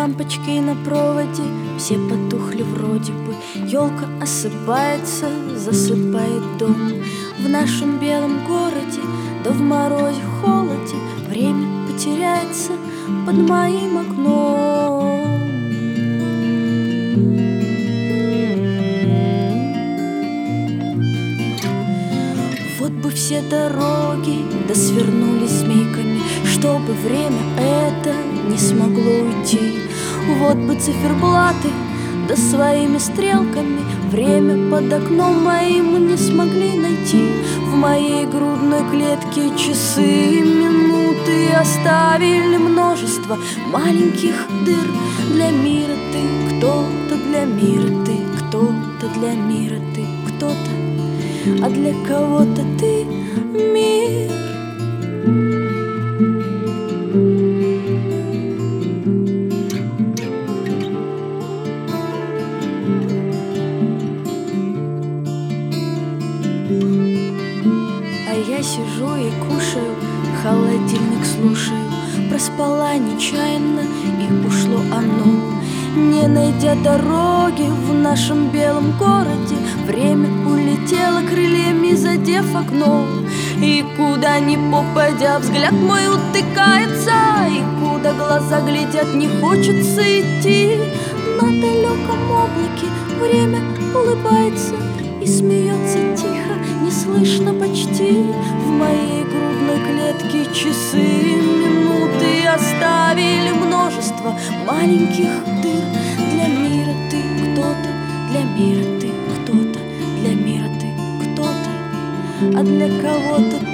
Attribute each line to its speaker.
Speaker 1: лампочки на проводе все потухли вроде бы. Елка осыпается, засыпает дом. В нашем белом городе, да в морозе, холоде время потеряется под моим окном. Вот бы все дороги да свернулись змейками, чтобы время это не смогло уйти. Вот бы циферблаты да своими стрелками время под окном моим не смогли найти. В моей грудной клетке часы, минуты оставили множество маленьких дыр. Для мира ты кто-то, для мира ты кто-то, для мира ты кто-то, а для кого-то ты мир. А я сижу и кушаю, холодильник слушаю. Проспала нечаянно, и ушло оно. Не найдя дороги в нашем белом городе, время улетело крыльями, задев окно. И куда ни попадя, взгляд мой утыкается, и куда глаза глядят, не хочется идти. На далеком облаке время улыбается и смеется тихо, не слышно почти. В моей грудной клетке часы, минуты оставили множество маленьких дыр. Для мира ты кто-то, для мира ты кто-то, для мира ты кто-то, а для кого-то